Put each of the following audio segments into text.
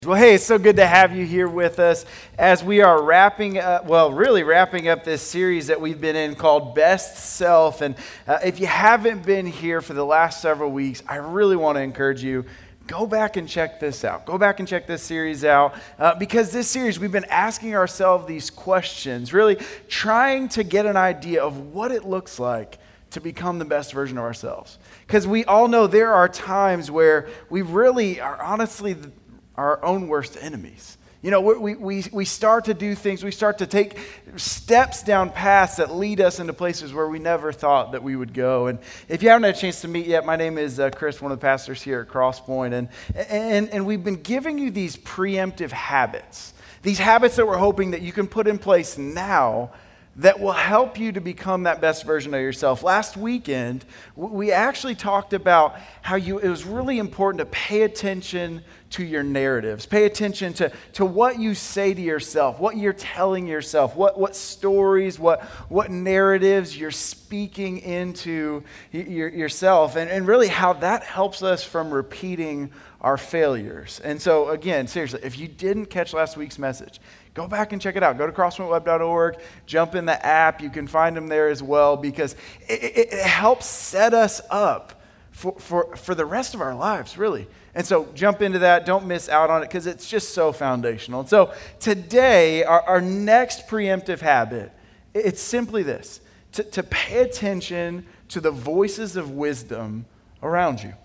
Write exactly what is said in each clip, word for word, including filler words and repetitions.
Well, hey, it's so good to have you here with us as we are wrapping up, well, really wrapping up this series that we've been in called Best Self. And uh, if you haven't been here for the last several weeks, I really want to encourage you, go back and check this out. Go back and check this series out uh, because this series, we've been asking ourselves these questions, really trying to get an idea of what it looks like to become the best version of ourselves. Because we all know there are times where we really are honestly our own worst enemies. You know, we, we, we start to do things, we start to take steps down paths that lead us into places where we never thought that we would go. And if you haven't had a chance to meet yet, my name is uh, Chris, one of the pastors here at Crosspoint. And, and, and we've been giving you these preemptive habits, these habits that we're hoping that you can put in place now that will help you to become that best version of yourself. Last weekend, we actually talked about how you it was really important to pay attention to your narratives. Pay attention to, to what you say to yourself, what you're telling yourself, what, what stories, what, what narratives you're speaking into your, yourself, and, and really how that helps us from repeating our failures. And so again, seriously, if you didn't catch last week's message, go back and check it out. Go to crosspoint web dot org, jump in the app. You can find them there as well because it, it, it helps set us up for, for, for the rest of our lives, really. And so jump into that. Don't miss out on it because it's just so foundational. And so today, our, our next preemptive habit, it's simply this, to, to pay attention to the voices of wisdom around you.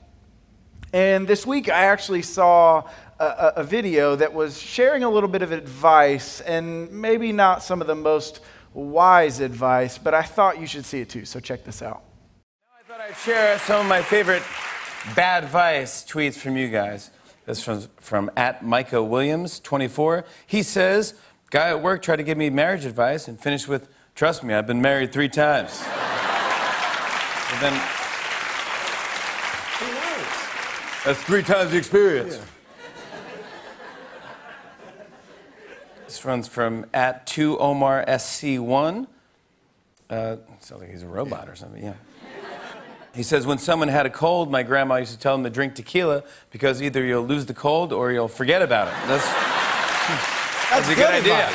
And this week, I actually saw a, a video that was sharing a little bit of advice, and maybe not some of the most wise advice, but I thought you should see it too, so check this out. Now I thought I'd share some of my favorite bad advice tweets from you guys. This from, from at Micah Williams, twenty-four. He says, guy at work tried to give me marriage advice and finished with, trust me, I've been married three times. And then, that's three times the experience. Yeah. This runs from at two Omar S C one. Uh, sounds like he's a robot or something, yeah. He says, when someone had a cold, my grandma used to tell them to drink tequila because either you'll lose the cold or you'll forget about it. That's, that's, that's a good, good idea.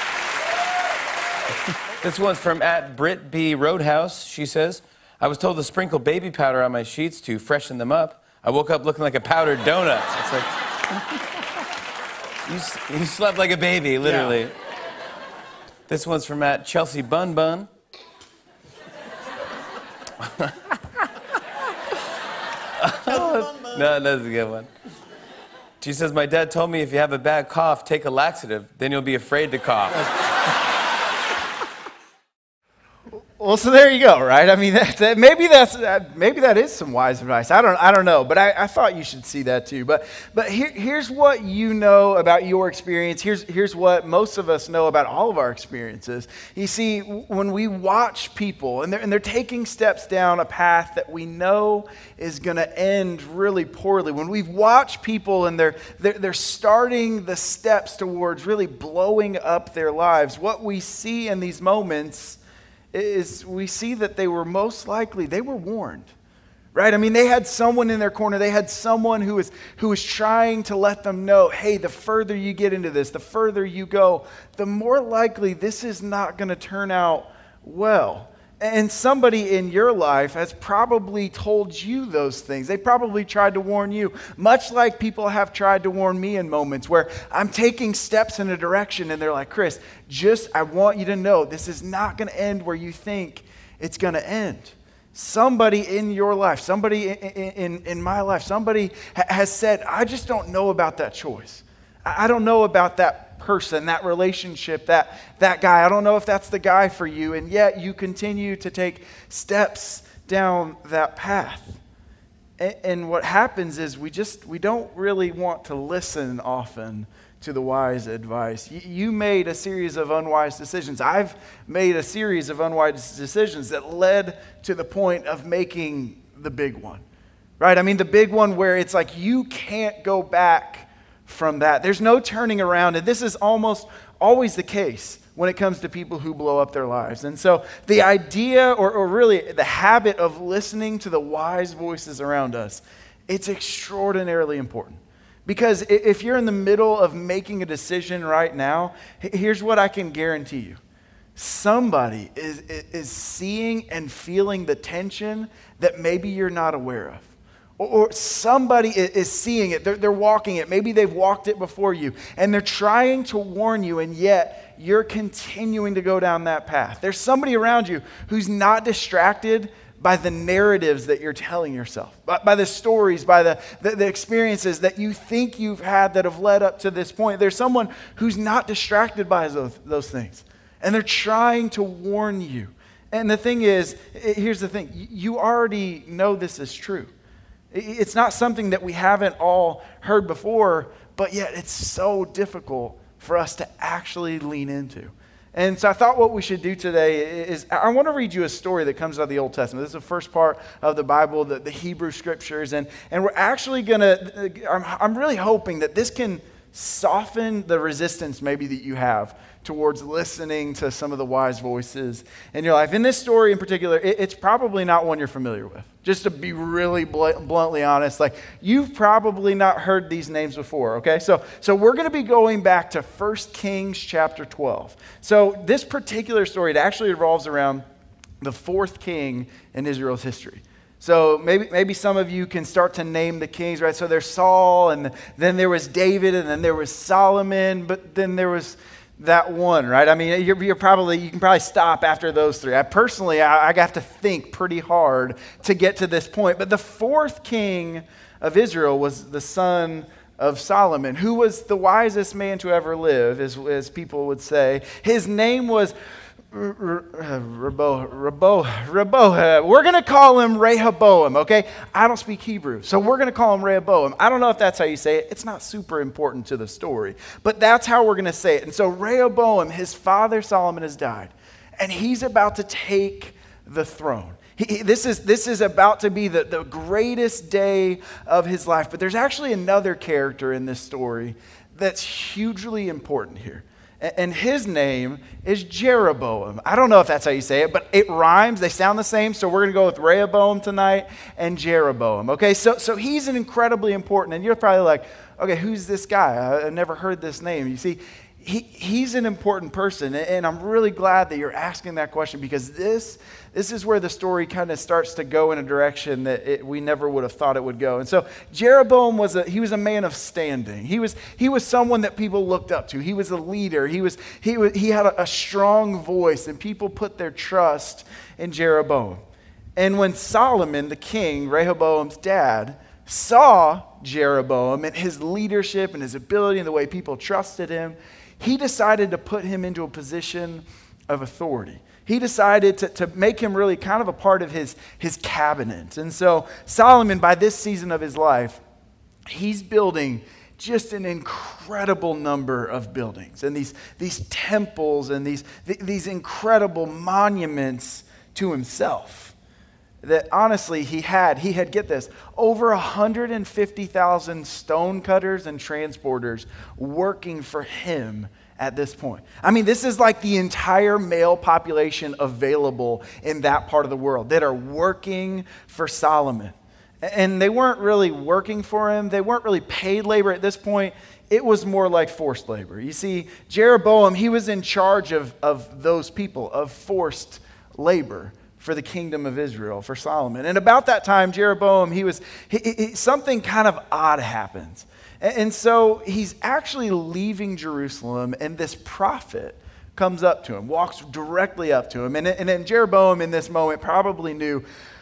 This one's from at Britt B. Roadhouse. She says, I was told to sprinkle baby powder on my sheets to freshen them up. I woke up looking like a powdered donut. It's like, you, you slept like a baby, literally. Yeah. This one's from at Chelsea Bun Bun. No, that's a good one. She says, my dad told me if you have a bad cough, take a laxative, then you'll be afraid to cough. Well, so there you go, right? I mean, that, that, maybe that's uh, maybe that is some wise advice. I don't I don't know, but I, I thought you should see that too. But but here, here's what you know about your experience. Here's here's what most of us know about all of our experiences. You see, when we watch people and they're and they're taking steps down a path that we know is going to end really poorly. When we've watched people and they're, they're they're starting the steps towards really blowing up their lives, what we see in these moments is we see that they were most likely, they were warned, right? I mean, they had someone in their corner. They had someone who was, who was trying to let them know, hey, the further you get into this, the further you go, the more likely this is not going to turn out well. And somebody in your life has probably told you those things. They probably tried to warn you, much like people have tried to warn me in moments where I'm taking steps in a direction and they're like, Chris, just, I want you to know this is not going to end where you think it's going to end. Somebody in your life, somebody in, in, in my life, somebody ha- has said, I just don't know about that choice. I don't know about that person, that relationship, that that guy. I don't know if that's the guy for you, and yet you continue to take steps down that path. And, and what happens is we just, we don't really want to listen often to the wise advice. You, you made a series of unwise decisions. I've made a series of unwise decisions that led to the point of making the big one, right? I mean, the big one where it's like you can't go back from that. There's no turning around, and this is almost always the case when it comes to people who blow up their lives. And so the idea, or, or really the habit of listening to the wise voices around us, it's extraordinarily important. Because if you're in the middle of making a decision right now, here's what I can guarantee you. Somebody is, is seeing and feeling the tension that maybe you're not aware of. Or somebody is seeing it, they're, they're walking it, maybe they've walked it before you, and they're trying to warn you, and yet you're continuing to go down that path. There's somebody around you who's not distracted by the narratives that you're telling yourself, by, by the stories, by the, the, the experiences that you think you've had that have led up to this point. There's someone who's not distracted by those, those things, and they're trying to warn you. And the thing is, here's the thing, you already know this is true. It's not something that we haven't all heard before, but yet it's so difficult for us to actually lean into. And so I thought what we should do today is, I want to read you a story that comes out of the Old Testament. This is the first part of the Bible, the, the Hebrew Scriptures. And, and we're actually going to, I'm, I'm really hoping that this can soften the resistance maybe that you have towards listening to some of the wise voices in your life. In this story in particular, it, it's probably not one you're familiar with. Just to be really bl- bluntly honest, like you've probably not heard these names before, okay? So, so we're going to be going back to First Kings chapter twelve. So this particular story, it actually revolves around the fourth king in Israel's history. So maybe maybe some of you can start to name the kings, right? So there's Saul, and then there was David, and then there was Solomon, but then there was that one, right? I mean, you're, you're probably, you can probably stop after those three. I personally, I, I have to think pretty hard to get to this point. But the fourth king of Israel was the son of Solomon, who was the wisest man to ever live, as, as people would say. His name was Rehoboam. Rehoboam. We're going to call him Rehoboam, okay? I don't speak Hebrew, so we're going to call him Rehoboam. I don't know if that's how you say it. It's not super important to the story, but that's how we're going to say it. And so Rehoboam, his father Solomon has died, and he's about to take the throne. He, this is this is about to be the, the greatest day of his life. But there's actually another character in this story that's hugely important here. And his name is Jeroboam. I don't know if that's how you say it, but it rhymes. They sound the same, so we're going to go with Rehoboam tonight and Jeroboam. Okay, so so he's an incredibly important, and you're probably like, okay, who's this guy? I've never heard this name. You see, he he's an important person, and I'm really glad that you're asking that question, because this this is where the story kind of starts to go in a direction that it, we never would have thought it would go. And so Jeroboam was a he was a man of standing. He was he was someone that people looked up to. He was a leader. He was he was, he had a, a strong voice, and people put their trust in Jeroboam. And when Solomon, the king, Rehoboam's dad, saw Jeroboam and his leadership and his ability and the way people trusted him, he decided to put him into a position of authority. He decided to, to make him really kind of a part of his, his cabinet. And so Solomon, by this season of his life, he's building just an incredible number of buildings and these, these temples and these, th- these incredible monuments to himself. That honestly he had, he had, get this, over one hundred fifty thousand stone cutters and transporters working for him at this point. I mean, this is like the entire male population available in that part of the world that are working for Solomon. And they weren't really working for him. They weren't really paid labor at this point. It was more like forced labor. You see, Jeroboam, he was in charge of, of those people, of forced labor for the kingdom of Israel, for Solomon. And about that time, Jeroboam, he was, he, he, something kind of odd happens. And, and so he's actually leaving Jerusalem, and this prophet comes up to him, walks directly up to him. And, and then Jeroboam in this moment probably knew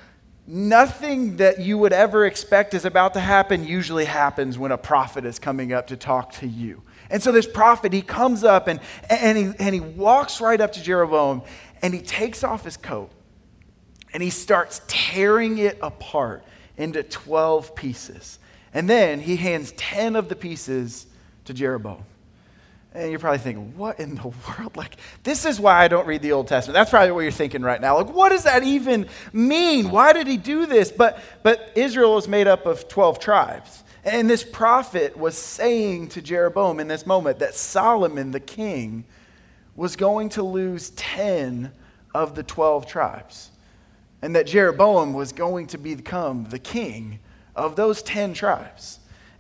nothing that you would ever expect is about to happen usually happens when a prophet is coming up to talk to you. And so this prophet, he comes up and, and, he, and he walks right up to Jeroboam, and he takes off his coat. And he starts tearing it apart into twelve pieces. And then he hands ten of the pieces to Jeroboam. And you're probably thinking, what in the world? Like, this is why I don't read the Old Testament. That's probably what you're thinking right now. Like, what does that even mean? Why did he do this? But, but Israel is made up of twelve tribes. And this prophet was saying to Jeroboam in this moment that Solomon, the king, was going to lose ten of the twelve tribes. And that Jeroboam was going to become the king of those ten tribes.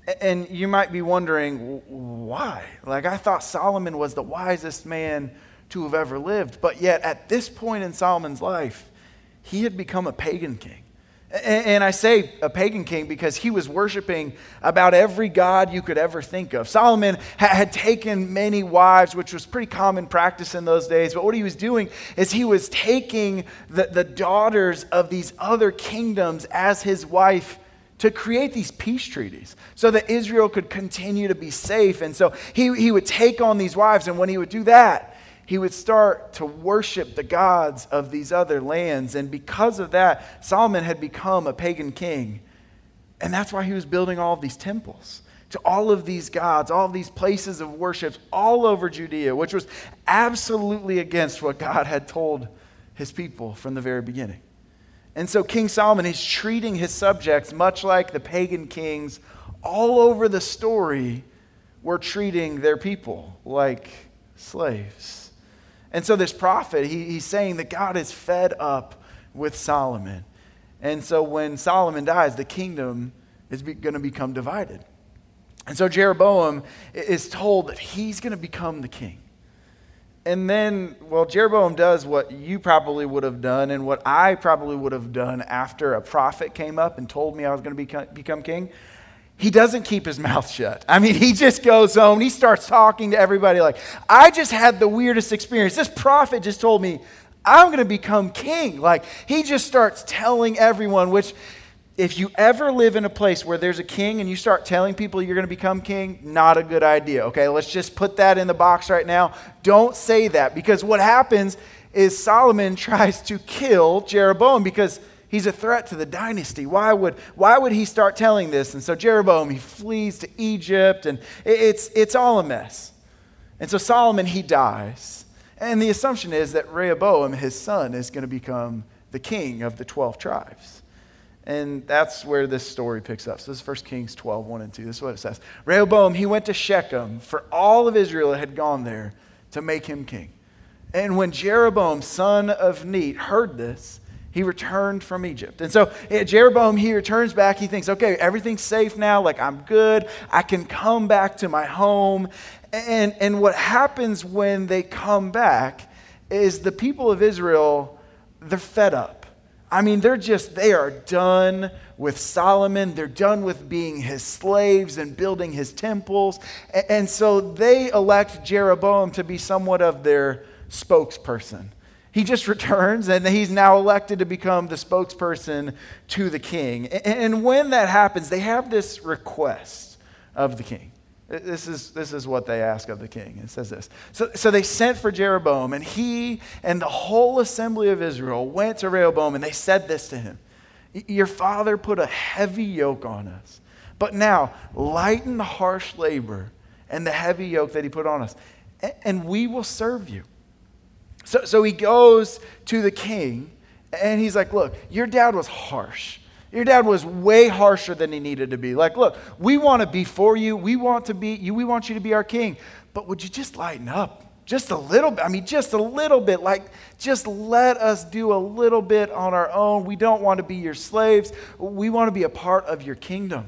And you might be wondering, why? Like, I thought Solomon was the wisest man to have ever lived. But yet, at this point in Solomon's life, he had become a pagan king. And I say a pagan king because he was worshiping about every god you could ever think of. Solomon had taken many wives, which was pretty common practice in those days. But what he was doing is he was taking the, the daughters of these other kingdoms as his wife to create these peace treaties so that Israel could continue to be safe. And so he, he would take on these wives, and when he would do that, he would start to worship the gods of these other lands. And because of that, Solomon had become a pagan king. And that's why he was building all of these temples to all of these gods, all of these places of worship all over Judea, which was absolutely against what God had told his people from the very beginning. And so King Solomon is treating his subjects much like the pagan kings all over the story were treating their people, like slaves. And so this prophet, he, he's saying that God is fed up with Solomon. And so when Solomon dies, the kingdom is be, going to become divided. And so Jeroboam is told that he's going to become the king. And then, well, Jeroboam does what you probably would have done and what I probably would have done after a prophet came up and told me I was going to become, become king. He doesn't keep his mouth shut. I mean, he just goes home. He starts talking to everybody like, I just had the weirdest experience. This prophet just told me I'm going to become king. Like, he just starts telling everyone, which if you ever live in a place where there's a king and you start telling people you're going to become king, not a good idea. Okay, let's just put that in the box right now. Don't say that, because what happens is Solomon tries to kill Jeroboam because he's a threat to the dynasty. Why would, why would he start telling this? And so Jeroboam, he flees to Egypt, and it's, it's all a mess. And so Solomon, he dies. And the assumption is that Rehoboam, his son, is going to become the king of the twelve tribes. And that's where this story picks up. So this is First Kings twelve, one and two. This is what it says. Rehoboam, he went to Shechem, for all of Israel had gone there to make him king. And when Jeroboam, son of Neat, heard this, he returned from Egypt. And so Jeroboam, he returns back. He thinks, okay, everything's safe now. Like, I'm good. I can come back to my home. And, and what happens when they come back is the people of Israel, they're fed up. I mean, they're just, they are done with Solomon. They're done with being his slaves and building his temples. And, and so they elect Jeroboam to be somewhat of their spokesperson. He just returns, and he's now elected to become the spokesperson to the king. And when that happens, they have this request of the king. This is, this is what they ask of the king. It says this. So, so they sent for Jeroboam, and he and the whole assembly of Israel went to Rehoboam, and they said this to him. Your father put a heavy yoke on us, but now lighten the harsh labor and the heavy yoke that he put on us, and we will serve you. So, so he goes to the king, and he's like, look, your dad was harsh. Your dad was way harsher than he needed to be. Like, look, we want to be for you. We want to be you. We want you to be our king. But would you just lighten up? Just a little bit. I mean, just a little bit. Like, just let us do a little bit on our own. We don't want to be your slaves. We want to be a part of your kingdom.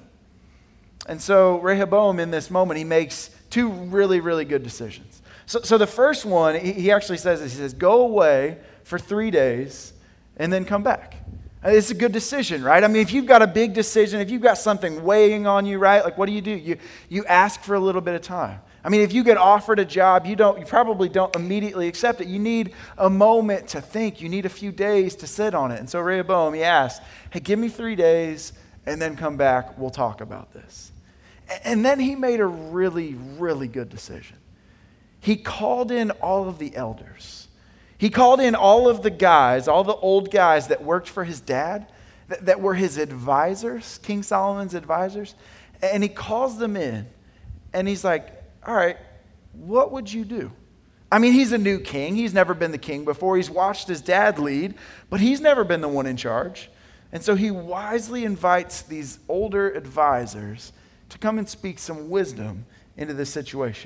And so Rehoboam, in this moment, he makes two really, really good decisions. So, so the first one, he actually says this. He says, go away for three days and then come back. It's a good decision, right? I mean, if you've got a big decision, if you've got something weighing on you, right? Like, what do you do? You, you ask for a little bit of time. I mean, if you get offered a job, you don't, you probably don't immediately accept it. You need a moment to think. You need a few days to sit on it. And so Rehoboam, he asked, hey, give me three days and then come back. We'll talk about this. And then he made a really, really good decision. He called in all of the elders. He called in all of the guys, all the old guys that worked for his dad, that, that were his advisors, King Solomon's advisors. And he calls them in. And he's like, all right, what would you do? I mean, he's a new king. He's never been the king before. He's watched his dad lead, but he's never been the one in charge. And so he wisely invites these older advisors to come and speak some wisdom into this situation.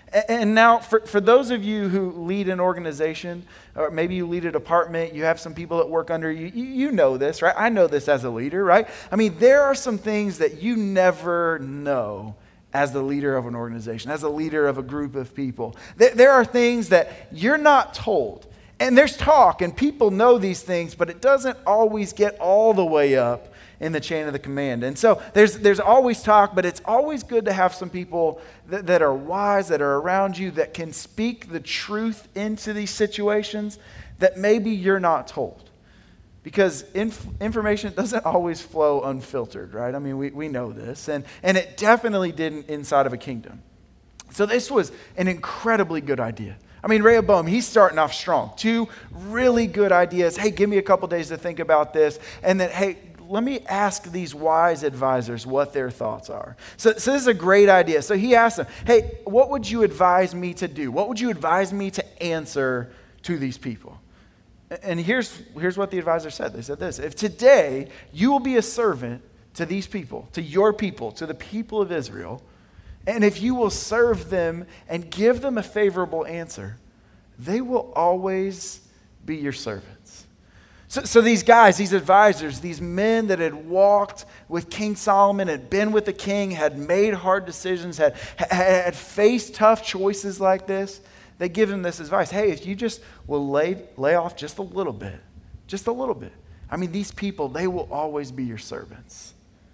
And now, for, for those of you who lead an organization, or maybe you lead a department, you have some people that work under you, you, you know this, right? I know this as a leader, right? I mean, there are some things that you never know as the leader of an organization, as a leader of a group of people. There, there are things that you're not told. And there's talk, and people know these things, but it doesn't always get all the way up in the chain of the command. And so there's there's always talk, but it's always good to have some people that, that are wise, that are around you, that can speak the truth into these situations that maybe you're not told. Because inf- information doesn't always flow unfiltered, right? I mean, we, we know this, and, and it definitely didn't inside of a kingdom. So this was an incredibly good idea. I mean, Rehoboam, he's starting off strong. Two really good ideas. Hey, give me a couple days to think about this. And then, hey, let me ask these wise advisors what their thoughts are. So, so this is a great idea. So he asked them, hey, what would you advise me to do? What would you advise me to answer to these people? And here's, here's what the advisor said. They said this: if today you will be a servant to these people, to your people, to the people of Israel, and if you will serve them and give them a favorable answer, they will always be your servants. So, so these guys, these advisors, these men that had walked with King Solomon, had been with the king, had made hard decisions, had, had faced tough choices like this, they give him this advice. Hey, if you just will lay, lay off just a little bit, just a little bit. I mean, these people, they will always be your servants.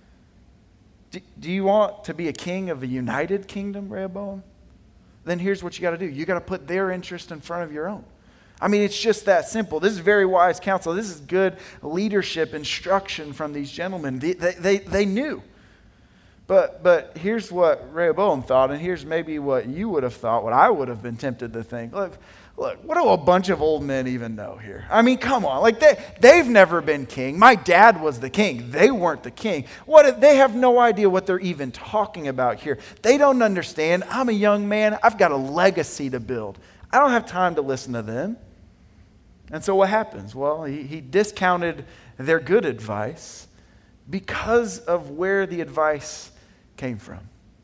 Do, do you want to be a king of a united kingdom, Rehoboam? Then here's what you got to do. You got to put their interest in front of your own. I mean, it's just that simple. This is very wise counsel. This is good leadership instruction from these gentlemen. They, they, they knew. But, but here's what Rehoboam thought, and here's maybe what you would have thought, what I would have been tempted to think. Look, look, what do a bunch of old men even know here? I mean, come on. Like, they, they've never been king. My dad was the king. They weren't the king. What? They have no idea what they're even talking about here. They don't understand. I'm a young man. I've got a legacy to build. I don't have time to listen to them. And so what happens? Well, he, he discounted their good advice because of where the advice came from.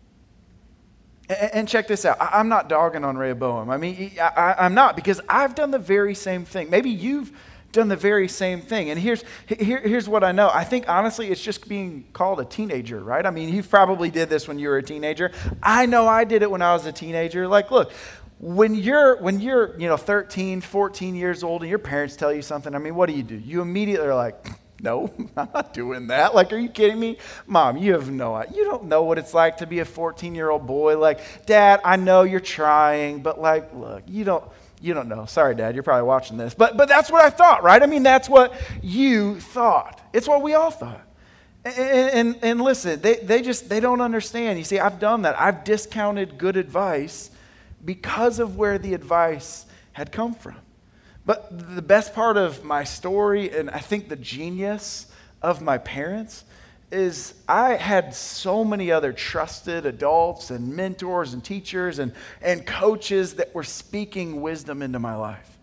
And, and check this out. I, I'm not dogging on Rehoboam. I mean, I, I, I'm not, because I've done the very same thing. Maybe you've done the very same thing. And here's, here, here's what I know. I think, honestly, it's just being called a teenager, right? I mean, you probably did this when you were a teenager. I know I did it when I was a teenager. Like, look, When you're, when you're, you know, thirteen, fourteen years old and your parents tell you something, I mean, what do you do? You immediately are like, no, I'm not doing that. Like, are you kidding me? Mom, you have no idea. You don't know what it's like to be a fourteen-year-old boy. Like, Dad, I know you're trying, but like, look, you don't, you don't know. Sorry, Dad, you're probably watching this. But, but that's what I thought, right? I mean, that's what you thought. It's what we all thought. And, and, and listen, they, they just, they don't understand. You see, I've done that. I've discounted good advice because of where the advice had come from. But the best part of my story, and I think the genius of my parents, is I had so many other trusted adults and mentors and teachers and, and coaches that were speaking wisdom into my life.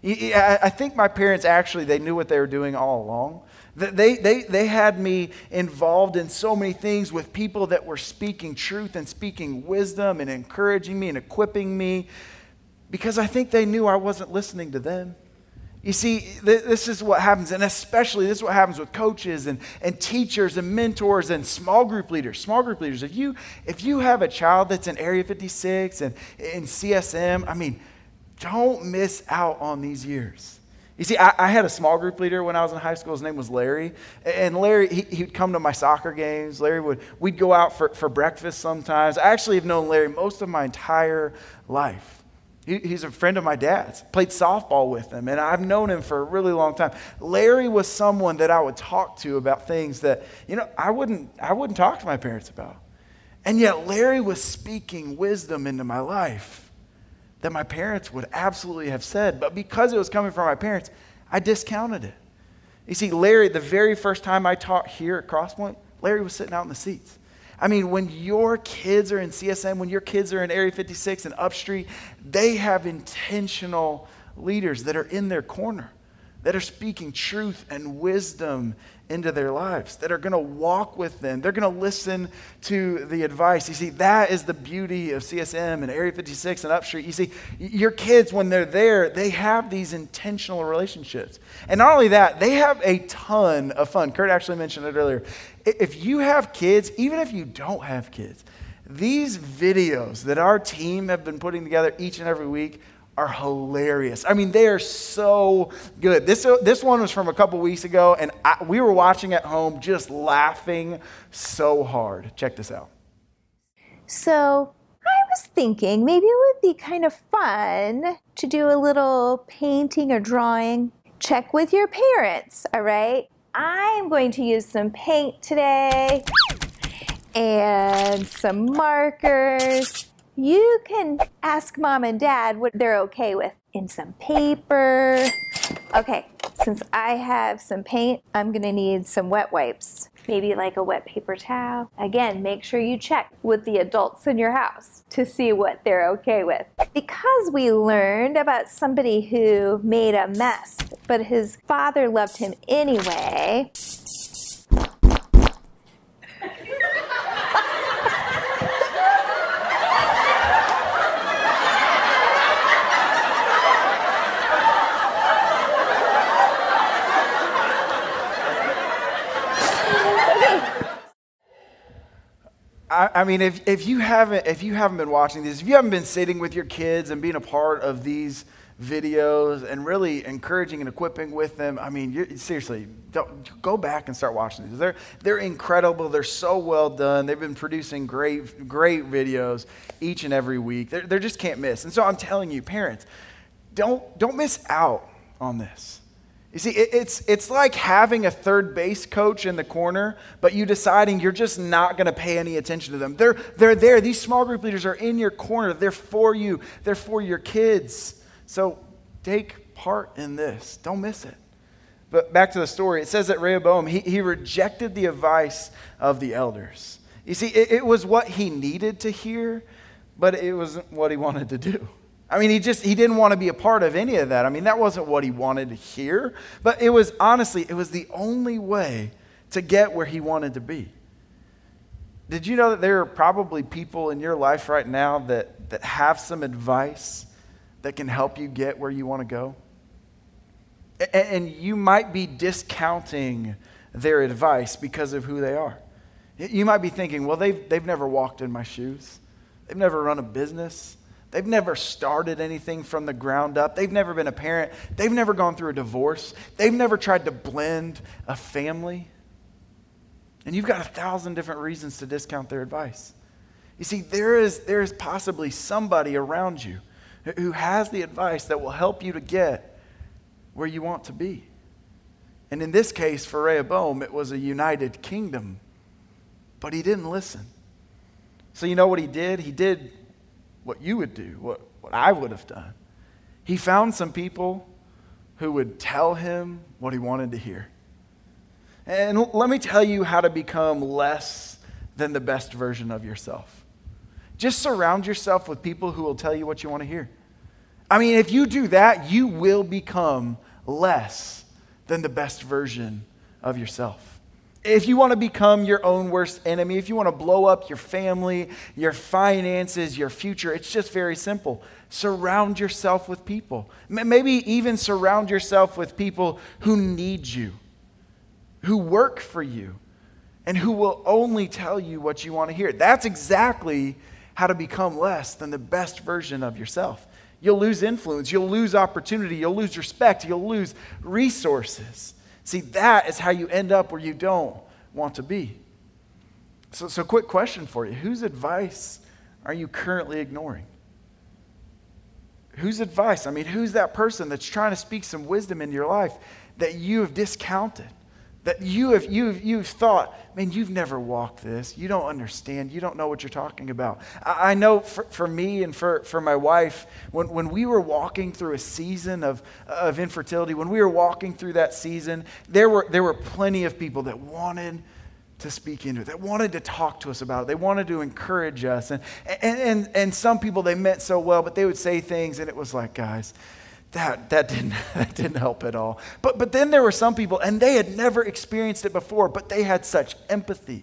I think my parents actually, they knew what they were doing all along. They, they, they had me involved in so many things with people that were speaking truth and speaking wisdom and encouraging me and equipping me, because I think they knew I wasn't listening to them. You see, th- this is what happens, and especially this is what happens with coaches and, and teachers and mentors and small group leaders. Small group leaders, if you, if you have a child that's in Area fifty-six and in C S M, I mean, don't miss out on these years. You see, I, I had a small group leader when I was in high school. His name was Larry. And Larry, he, he'd come to my soccer games. Larry would, we'd go out for, for breakfast sometimes. I actually have known Larry most of my entire life. He, he's a friend of my dad's. Played softball with him, and I've known him for a really long time. Larry was someone that I would talk to about things that, you know, I wouldn't, I wouldn't talk to my parents about. And yet Larry was speaking wisdom into my life that my parents would absolutely have said, but because it was coming from my parents, I discounted it. You see, Larry, the very first time I taught here at Crosspoint, Larry was sitting out in the seats. I mean, when your kids are in C S M, when your kids are in Area fifty-six and Upstreet, they have intentional leaders that are in their corner. that are speaking truth and wisdom into their lives, that are going to walk with them. They're going to listen to the advice. You see, that is the beauty of C S M and Area fifty-six and Upstreet. You see, your kids, when they're there, they have these intentional relationships. And not only that, they have a ton of fun. Kurt actually mentioned it earlier. If you have kids, even if you don't have kids, these videos that our team have been putting together each and every week are hilarious. I mean, they are so good. This, this one was from a couple weeks ago, and I, we were watching at home just laughing so hard. Check this out. So I was thinking maybe it would be kind of fun to do a little painting or drawing. Check with your parents, all right? I'm going to use some paint today and some markers. You can ask mom and dad what they're okay with in some paper. Okay, since I have some paint, I'm gonna need some wet wipes. Maybe like a wet paper towel. Again, make sure you check with the adults in your house to see what they're okay with. Because we learned about somebody who made a mess, but his father loved him anyway. I mean, if, if you haven't if you haven't been watching these, if you haven't been sitting with your kids and being a part of these videos and really encouraging and equipping with them, I mean, you're, seriously, don't, go back and start watching these. They're they're incredible. They're so well done. They've been producing great great videos each and every week. They they just can't miss. And so I'm telling you, parents, don't don't miss out on this. You see, it, it's it's like having a third base coach in the corner, but you deciding you're just not going to pay any attention to them. They're they're there. These small group leaders are in your corner. They're for you. They're for your kids. So take part in this. Don't miss it. But back to the story. It says that Rehoboam, he, he rejected the advice of the elders. You see, it, it was what he needed to hear, but it wasn't what he wanted to do. I mean, he just, he didn't want to be a part of any of that. I mean, that wasn't what he wanted to hear, but it was honestly, it was the only way to get where he wanted to be. Did you know that there are probably people in your life right now that, that have some advice that can help you get where you want to go? And, and you might be discounting their advice because of who they are. You might be thinking, well, they've, they've never walked in my shoes. They've never run a business. They've never started anything from the ground up. They've never been a parent. They've never gone through a divorce. They've never tried to blend a family. And you've got a thousand different reasons to discount their advice. You see, there is, there is possibly somebody around you who has the advice that will help you to get where you want to be. And in this case, for Rehoboam, it was a united kingdom. But he didn't listen. So you know what he did? He did what you would do, what, what I would have done. He found some people who would tell him what he wanted to hear. And let me tell you how to become less than the best version of yourself. Just surround yourself with people who will tell you what you want to hear. I mean, if you do that, you will become less than the best version of yourself. If you want to become your own worst enemy, if you want to blow up your family, your finances, your future, it's just very simple. Surround yourself with people. Maybe even surround yourself with people who need you, who work for you, and who will only tell you what you want to hear. That's exactly how to become less than the best version of yourself. You'll lose influence, you'll lose opportunity, you'll lose respect, you'll lose resources. See, that is how you end up where you don't want to be. So, so quick question for you. Whose advice are you currently ignoring? Whose advice? I mean, who's that person that's trying to speak some wisdom into your life that you have discounted? That you have you've, you've thought, man, you've never walked this. You don't understand. You don't know what you're talking about. I, I know for, for me and for, for my wife, when, when we were walking through a season of, of infertility, when we were walking through that season, there were, there were plenty of people that wanted to speak into it, that wanted to talk to us about it. They wanted to encourage us. And, and, and, and some people, they meant so well, but they would say things and it was like, guys, that, that, didn't, that didn't help at all. But, but then there were some people, and they had never experienced it before, but they had such empathy.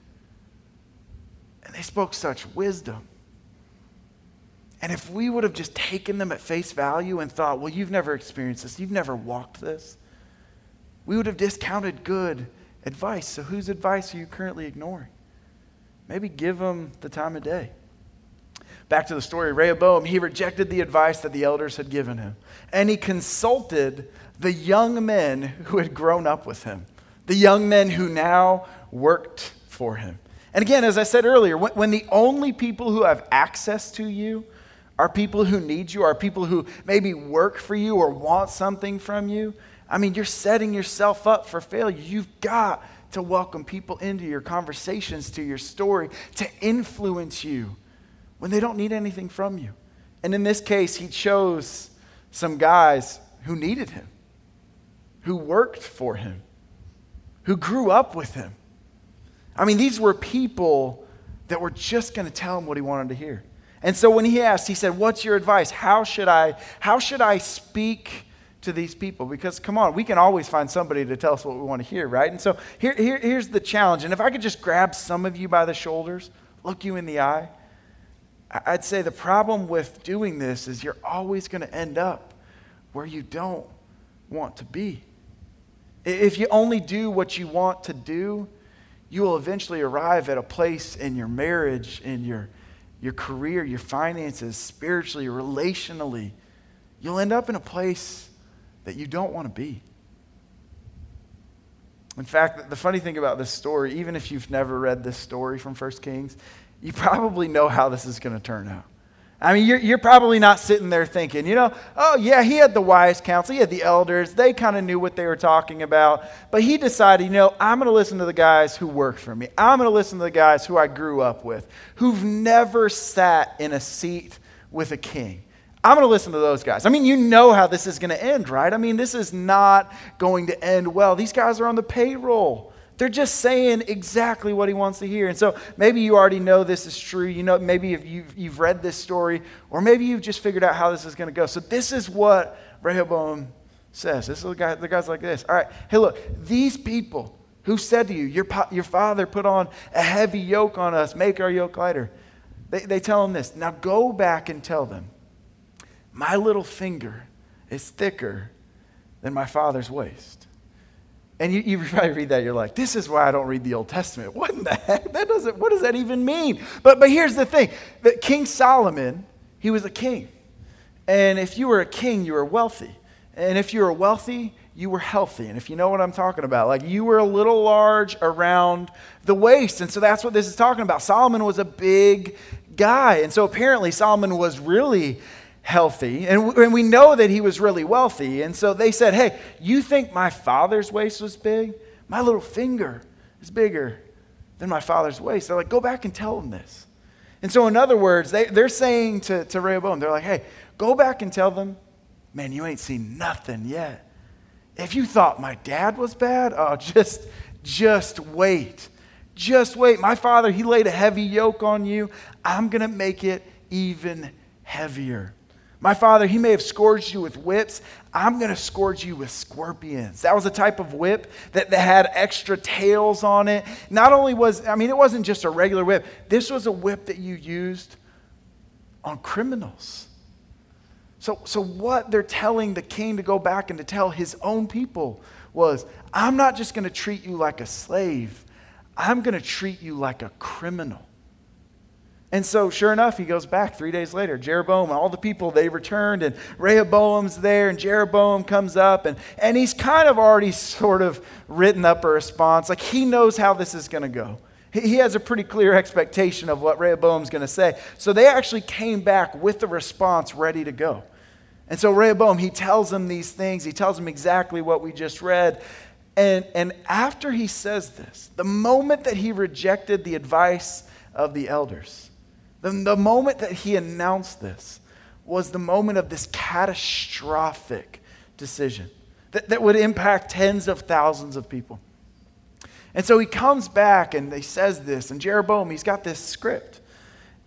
And they spoke such wisdom. And if we would have just taken them at face value and thought, well, you've never experienced this, you've never walked this, we would have discounted good advice. So whose advice are you currently ignoring? Maybe give them the time of day. Back to the story, Rehoboam, he rejected the advice that the elders had given him. And he consulted the young men who had grown up with him, the young men who now worked for him. And again, as I said earlier, when, when the only people who have access to you are people who need you, are people who maybe work for you or want something from you, I mean, you're setting yourself up for failure. You've got to welcome people into your conversations, to your story, to influence you when they don't need anything from you. And in this case, he chose some guys who needed him, who worked for him, who grew up with him. I mean, these were people that were just going to tell him what he wanted to hear. And so when he asked, he said, what's your advice? How should I, how should I speak to these people? Because come on, we can always find somebody to tell us what we want to hear, right? And so here, here, here's the challenge. And if I could just grab some of you by the shoulders, look you in the eye, I'd say the problem with doing this is you're always going to end up where you don't want to be. If you only do what you want to do, you will eventually arrive at a place in your marriage, in your, your career, your finances, spiritually, relationally. You'll end up in a place that you don't want to be. In fact, the funny thing about this story, even if you've never read this story from First Kings, you probably know how this is going to turn out. I mean, you're, you're probably not sitting there thinking, you know, oh yeah, he had the wise counsel, he had the elders, they kind of knew what they were talking about, but he decided, you know, I'm going to listen to the guys who work for me. I'm going to listen to the guys who I grew up with, who've never sat in a seat with a king. I'm going to listen to those guys. I mean, you know how this is going to end, right? I mean, this is not going to end well. These guys are on the payroll. They're just saying exactly what he wants to hear. And so maybe you already know this is true. You know, maybe if you've, you've read this story, or maybe you've just figured out how this is going to go. So this is what Rehoboam says. This is the guy, the guy's like this. All right, hey, look, these people who said to you, your, your father put on a heavy yoke on us, make our yoke lighter. They, they tell him this. Now go back and tell them, my little finger is thicker than my father's waist. And you, you probably read that, you're like, this is why I don't read the Old Testament. What in the heck? That doesn't, what does that even mean? But but here's the thing, that King Solomon, he was a king. And if you were a king, you were wealthy. And if you were wealthy, you were healthy. And if you know what I'm talking about, like you were a little large around the waist. And so that's what this is talking about. Solomon was a big guy. And so apparently Solomon was really healthy, and, and we know that he was really wealthy. And so they said, hey, you think my father's waist was big? My little finger is bigger than my father's waist. They're like, go back and tell him this. And so in other words, they, they're saying to, to Rehoboam, they're like, hey, go back and tell them, man, you ain't seen nothing yet. If you thought my dad was bad, oh, just, just wait. Just wait. My father, he laid a heavy yoke on you. I'm going to make it even heavier. My father, he may have scourged you with whips. I'm going to scourge you with scorpions. That was a type of whip that, that had extra tails on it. Not only was, I mean, it wasn't just a regular whip. This was a whip that you used on criminals. So, so what they're telling the king to go back and to tell his own people was, I'm not just going to treat you like a slave. I'm going to treat you like a criminal. And so, sure enough, he goes back three days later. Jeroboam, all the people, they returned, and Rehoboam's there, and Jeroboam comes up, and, and he's kind of already sort of written up a response. Like, he knows how this is going to go. He, he has a pretty clear expectation of what Rehoboam's going to say. So they actually came back with the response ready to go. And so Rehoboam, he tells them these things. He tells them exactly what we just read. And, and after he says this, the moment that he rejected the advice of the elders, The, the moment that he announced this was the moment of this catastrophic decision that, that would impact tens of thousands of people. And so he comes back and he says this, and Jeroboam, he's got this script.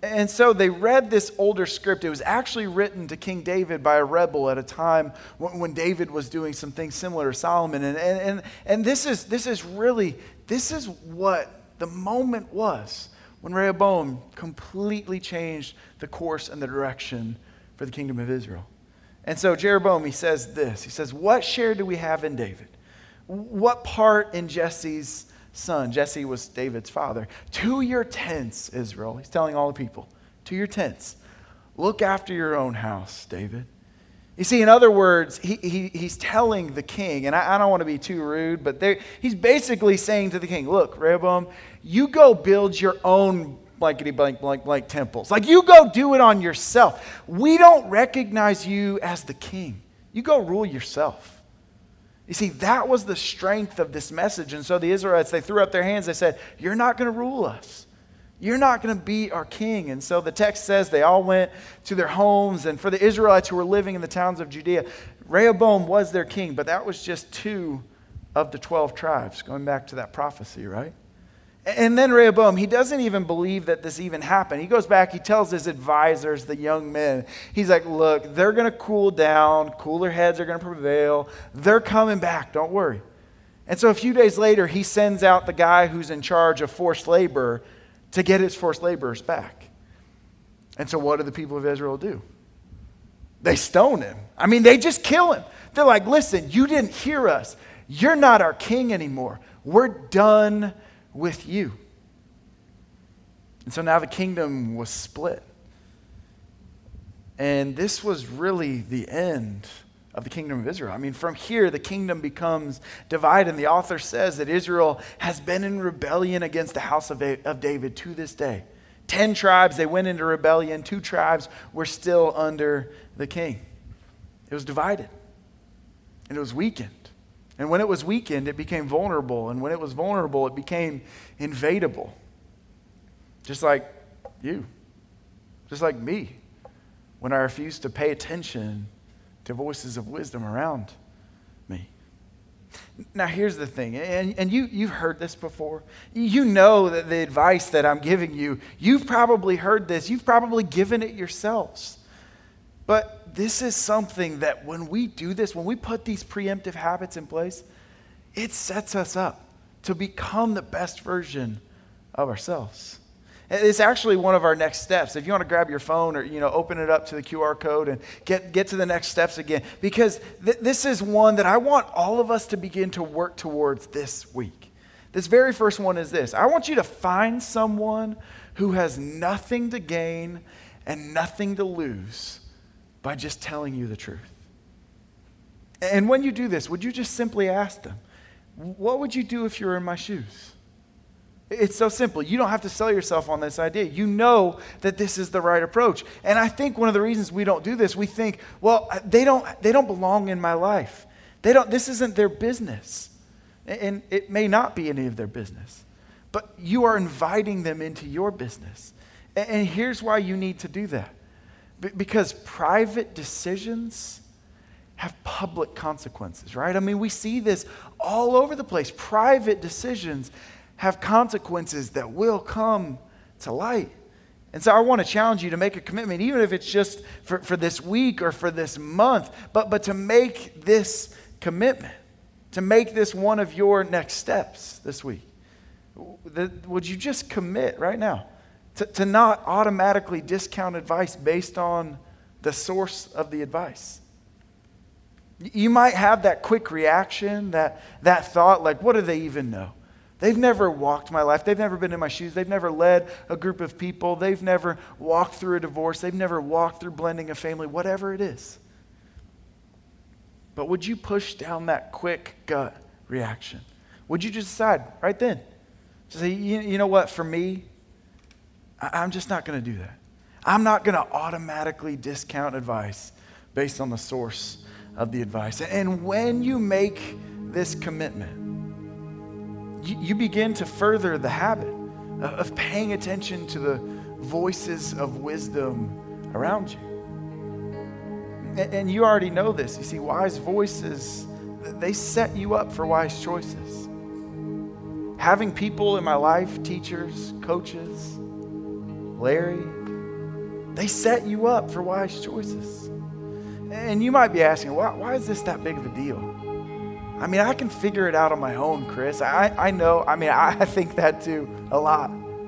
And so they read this older script. It was actually written to King David by a rebel at a time when, when David was doing some things similar to Solomon. And, and, and, and this is this is really, this is what the moment was when Rehoboam completely changed the course and the direction for the kingdom of Israel. And so Jeroboam, he says this. He says, what share do we have in David? What part in Jesse's son? Jesse was David's father. To your tents, Israel. He's telling all the people, to your tents. Look after your own house, David. You see, in other words, he, he, he's telling the king, and I, I don't want to be too rude, but he's basically saying to the king, look, Rehoboam, you go build your own blankety blank blank blank temples. Like, you go do it on yourself. We don't recognize you as the king. You go rule yourself. You see, that was the strength of this message. And so the Israelites, they threw up their hands. They said, you're not going to rule us. You're not going to be our king. And so the text says they all went to their homes. And for the Israelites who were living in the towns of Judea, Rehoboam was their king, but that was just two of the twelve tribes, going back to that prophecy, right? And then Rehoboam, he doesn't even believe that this even happened. He goes back, he tells his advisors, the young men, he's like, look, they're going to cool down. Cooler heads are going to prevail. They're coming back. Don't worry. And so a few days later, he sends out the guy who's in charge of forced labor to get his forced laborers back. And so what do the people of Israel do? They stone him. I mean, they just kill him. They're like, listen, you didn't hear us. You're not our king anymore. We're done with you. And so now the kingdom was split. And this was really the end of the kingdom of Israel. I mean, from here, the kingdom becomes divided. And the author says that Israel has been in rebellion against the house of, of David to this day. Ten tribes, they went into rebellion. Two tribes were still under the king. It was divided. And it was weakened. And when it was weakened, it became vulnerable. And when it was vulnerable, it became invadable. Just like you. Just like me. When I refused to pay attention to voices of wisdom around me. Now here's the thing, and, and you, you've heard this before. You know that the advice that I'm giving you, you've probably heard this. You've probably given it yourselves. But this is something that when we do this, when we put these preemptive habits in place, it sets us up to become the best version of ourselves. It's actually one of our next steps. If you want to grab your phone or, you know, open it up to the Q R code and get, get to the next steps again, because th- this is one that I want all of us to begin to work towards this week. This very first one is this. I want you to find someone who has nothing to gain and nothing to lose by just telling you the truth. And when you do this, would you just simply ask them, what would you do if you were in my shoes? It's so simple. You don't have to sell yourself on this idea. You know that this is the right approach. And I think one of the reasons we don't do this, we think, well, they don't they don't belong in my life. They don't this isn't their business. And it may not be any of their business. But you are inviting them into your business. And here's why you need to do that. Because private decisions have public consequences, right? I mean, we see this all over the place. Private decisions have consequences that will come to light. And so I want to challenge you to make a commitment, even if it's just for, for this week or for this month, but, but to make this commitment, to make this one of your next steps this week. Would you just commit right now to, to not automatically discount advice based on the source of the advice? You might have that quick reaction, that, that thought, like, what do they even know? They've never walked my life. They've never been in my shoes. They've never led a group of people. They've never walked through a divorce. They've never walked through blending a family, whatever it is. But would you push down that quick gut reaction? Would you just decide right then to say, you, you know what, for me, I, I'm just not going to do that. I'm not going to automatically discount advice based on the source of the advice. And when you make this commitment, you begin to further the habit of paying attention to the voices of wisdom around you. And you already know this. You see, wise voices, they set you up for wise choices. Having people in my life, teachers, coaches, Larry, They set you up for wise choices. And you might be asking, why, why is this that big of a deal? I mean, I can figure it out on my own, Chris. I, I know, I mean, I think that too a lot.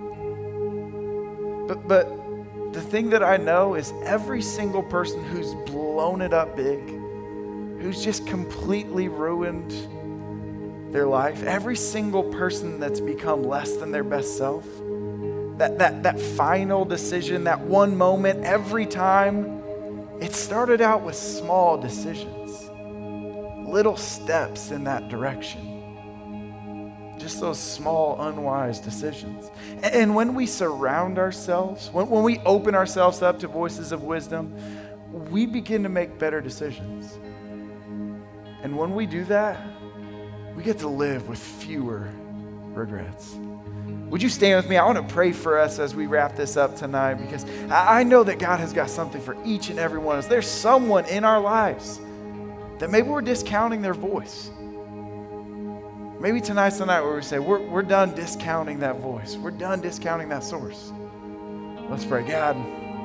But, but the thing that I know is every single person who's blown it up big, who's just completely ruined their life, every single person that's become less than their best self, that, that, that final decision, that one moment, every time, it started out with small decisions, little steps in that direction. Just those small, unwise decisions. And when we surround ourselves, when, when we open ourselves up to voices of wisdom, we begin to make better decisions. And when we do that, we get to live with fewer regrets. Would you stand with me? I want to pray for us as we wrap this up tonight, because I know that God has got something for each and every one of us. There's someone in our lives that maybe we're discounting their voice. Maybe tonight's the night where we say, we're, we're done discounting that voice. We're done discounting that source. Let's pray. God,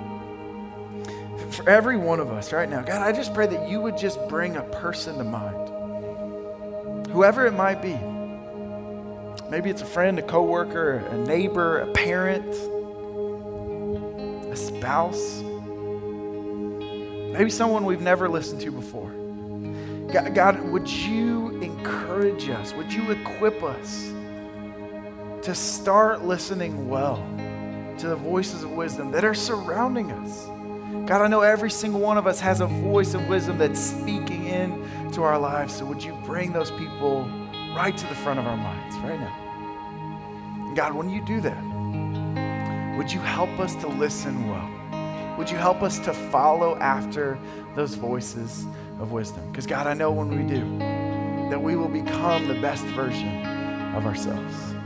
for every one of us right now, God, I just pray that you would just bring a person to mind, whoever it might be. Maybe it's a friend, a coworker, a neighbor, a parent, a spouse, maybe someone we've never listened to before. God, God, would you encourage us? Would you equip us to start listening well to the voices of wisdom that are surrounding us? God, I know every single one of us has a voice of wisdom that's speaking into our lives. So would you bring those people right to the front of our minds right now? And God, when you do that, would you help us to listen well? Would you help us to follow after those voices of wisdom? Because God, I know when we do, that we will become the best version of ourselves.